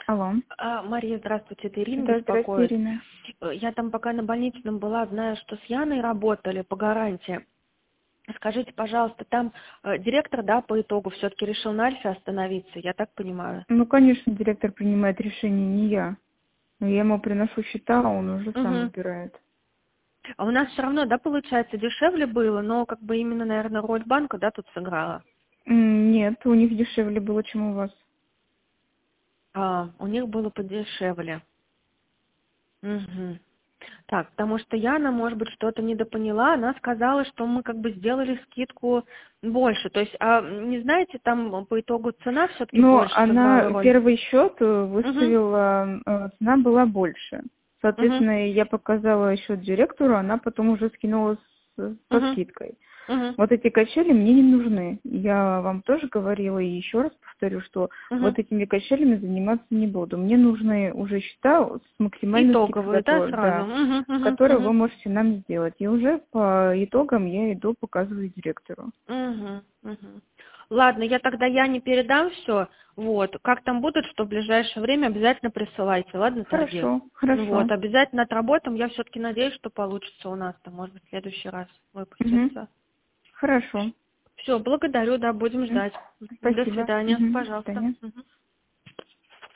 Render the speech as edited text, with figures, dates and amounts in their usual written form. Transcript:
Алло. Мария, здравствуйте, это Ирина Да, здравствуйте, беспокоит. Ирина. Я там пока на больничном была, знаю, что с Яной работали по гарантии. Скажите, пожалуйста, там директор, да, по итогу все-таки решил на Альфе остановиться, я так понимаю? Ну, конечно, директор принимает решение, не я. Но я ему приношу счета, а он уже сам Угу. выбирает. А у нас все равно, да, получается, дешевле было, но как бы именно, наверное, роль банка, да, тут сыграла. Нет, у них дешевле было, чем у вас. У них было подешевле. Угу. Так, потому что Яна, может быть, что-то недопоняла, она сказала, что мы как бы сделали скидку больше. То есть, не знаете, там по итогу цена все-таки Но больше сыграла она роль? первый счет Угу. выставила, цена была больше. Угу. Соответственно, я показала счет директору, она потом уже скинула со Угу. скидкой. Угу. Вот эти качели мне не нужны. Я вам тоже говорила и еще раз повторю, что Угу. вот этими качелями заниматься не буду. Мне нужны уже счета с максимальной скидкой, Итоговую, да, сразу? да, Угу. Угу. которые вы Угу. можете нам сделать. И уже по итогам я иду, показываю директору. Угу. Угу. Ладно, я тогда Яне передам все. Вот. Как там будут, что в ближайшее время обязательно присылайте, ладно, торги? Хорошо, хорошо. Вот, обязательно отработаем. Я все-таки надеюсь, что получится у нас там, может быть, в следующий раз Мгм. выпустится. Хорошо. Все, благодарю, да, будем Мгм. ждать. До Спасибо. свидания, Мгм. До пожалуйста. свидания. Мгм.